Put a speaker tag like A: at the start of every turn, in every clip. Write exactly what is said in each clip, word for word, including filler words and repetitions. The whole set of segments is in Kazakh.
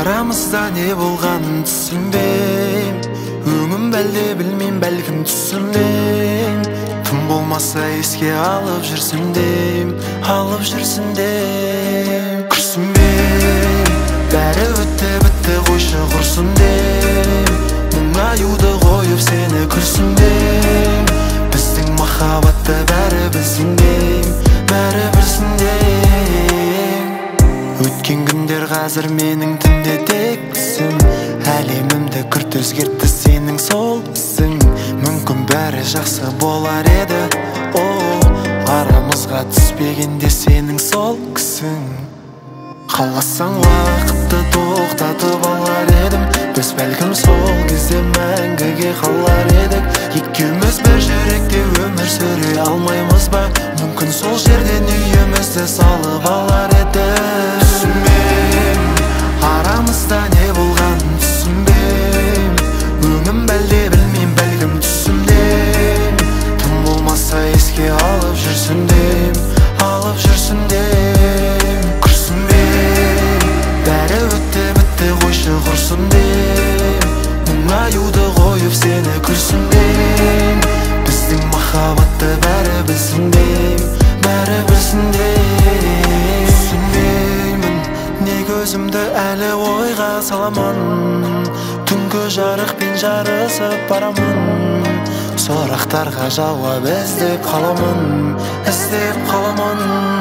A: Арамызда не болғанын түсінбейм, өңім бәлде білмейм, бәлкім түсімдейм. Тым болмаса еске алып жүрсем дейм, алып жүрсем дейм. Күрсінбейм, бәрі өтті бітті қойшы құрсын дейм. Мұңаюды қойып сені күрсін дейм. Біздің махаббатты бәрі білсін дейм, бәрі білсін дейм. Өткен күндер қазір менің түнде тексің, әлемімді күрт өзгертті сенің сол ісің. Мүмкін бәрі жақсы болар еді, о, арамызға түспегенде сенің сол кісің. Қаласаң уақытты тоқтатып алар едім, біз бәлкім сол кезде мәңгіге қалар едік. Екеуміз бір жүректе өмір сүре алмаймыз ба? Мүмкін сол жерден үйімізді салып алар едік. Түсінбейм, арамызда не болғанын түсінбейм, өңім бәлде білмейм, бәлкім түсімдейм. Тым болмаса еске алып жүрсін дейм, алып жүрсін дейм. Күрсінбейм, бәрі өтті бітті қойшы құрсын дейм. Мұңаюды қойып сені күрсін дейм. Біздің махаббатты бәрі білсін дейм, бәрі білсін дейм. Түсінбеймін, неге өзімді әлі ойға саламын, түнгі жарықпен жарысып барамын. Сұрақтарға жауап іздеп қаламын, іздеп қаламын.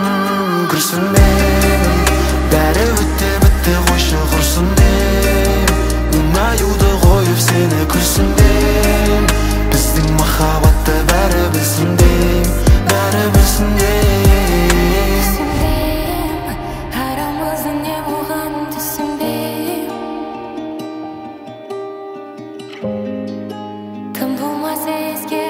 A: Күрсінбеймін, бәрі өтті бітті қойшы құрсын дейм. Мұңаюды қойып сені күрсін дейм. Біздің махаббатты бәрі білсін дейм, бәрі білсін дейм.
B: Түсінбейм, арамызда не болғанын түсінбейм. Тым болмаса еске